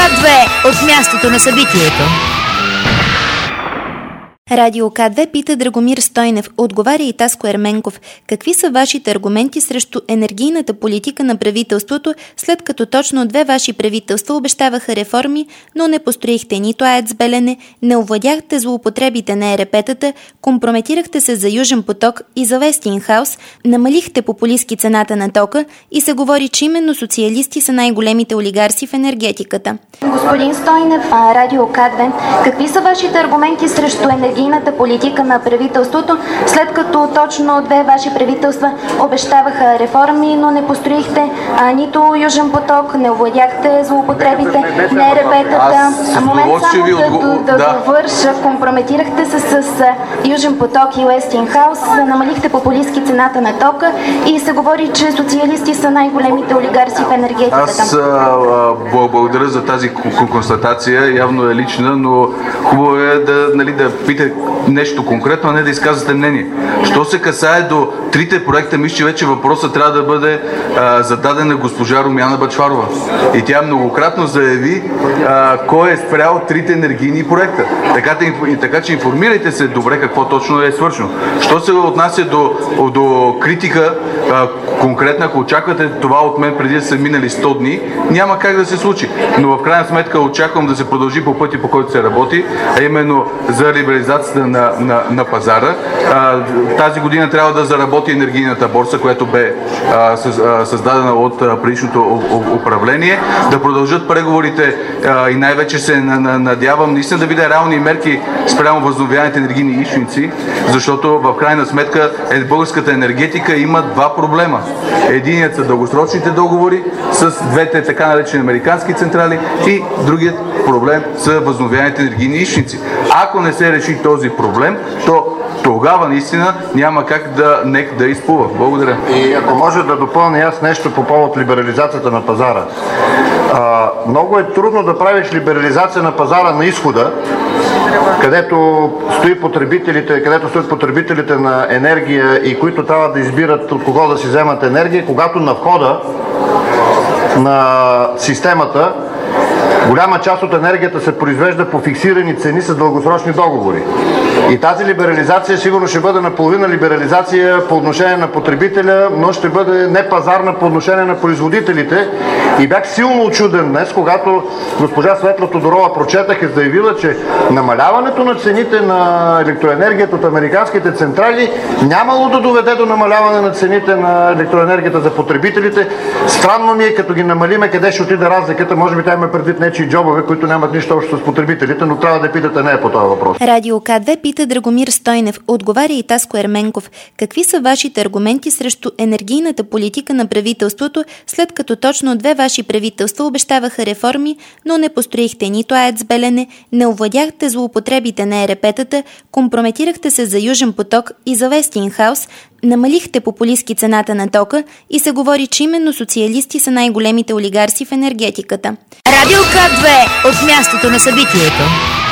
К2 от мястото на събитието. Радио К2 пита Драгомир Стойнев, отговаря и Таско Ерменков. Какви са вашите аргументи срещу енергийната политика на правителството, след като точно 2 ваши правителства обещаваха реформи, но не построихте нито АЕЦ Белене, не овладяхте злоупотребите на ЕРП-тата, компрометирахте се за Южен поток и за Westinghouse, намалихте популистки цената на тока и се говори, че именно социалисти са най-големите олигарси в енергетиката. Господин Стойнев, Радио К2, какви са вашите аргументи срещу енергийната политика на правителството, след като точно 2 ваши правителства обещаваха реформи, но не построихте нито Южен поток, не овладяхте злоупотребите на ЕРП-тата. Момент само да довърша, компрометирахте се с Южен поток и Westinghouse, намалихте популистки цената на тока и се говори, че социалисти са най-големите олигарси в енергетиката. Аз благодаря за тази констатация, явно е лична, но хубаво е да питате нещо конкретно, а не да изказвате мнение. Що се касае до 3 проекта, мисля, че вече въпросът трябва да бъде зададен на госпожа Румяна Бъчварова. И тя многократно заяви кой е спрял 3 енергийни проекта. Така че информирайте се добре какво точно е свършено. Що се отнася до критика конкретна, ако очаквате това от мен преди да са минали 100 дни, няма как да се случи. Но в крайна сметка очаквам да се продължи по пътя, по който се работи, а именно за либерализацията на пазара. Тази година трябва да заработи енергийната борса, която бе създадена от предишното управление. Да продължат преговорите и най-вече се надявам наистина да видя реални мерки спрямо възобновяемите енергийни източници, защото в крайна сметка българската енергетика има 2 проблема. Единият са дългосрочните договори с 2 така наречени американски централи и другият проблем са възобновяемите енергийни източници. Ако не се реши този проблем, то тогава наистина няма как НЕК да изплува. Благодаря. И ако може да допълня аз нещо по повод либерализацията на пазара. Много е трудно да правиш либерализация на пазара на изхода, където стоят потребителите на енергия и които трябва да избират от кого да си вземат енергия, когато на входа на системата голяма част от енергията се произвежда по фиксирани цени с дългосрочни договори. И тази либерализация сигурно ще бъде наполовина либерализация по отношение на потребителя, но ще бъде не пазарна по отношение на производителите. И бях силно учуден днес, когато госпожа Светла Тодорова прочетах и заявила, че намаляването на цените на електроенергията от американските централи нямало да доведе до намаляване на цените на електроенергията за потребителите. Странно ми е, като ги намалиме, къде ще отиде разликата. Може би тя има предвид нечии джобове, които нямат нищо общо с потребителите, но трябва да питате нея по този въпрос. Радио К2 пита Драгомир Стойнев, отговаря и Таско Ерменков. Какви са вашите аргументи срещу енергийната политика на правителството, след като точно 2 ваши правителства обещаваха реформи, но не построихте нито АЕЦ Белене, не овладяхте злоупотребите на ЕРП-тата, компрометирахте се за Южен поток и за Westinghouse, намалихте популистки цената на тока и се говори, че именно социалисти са най-големите олигарси в енергетиката. Радио К2 от мястото на събитието.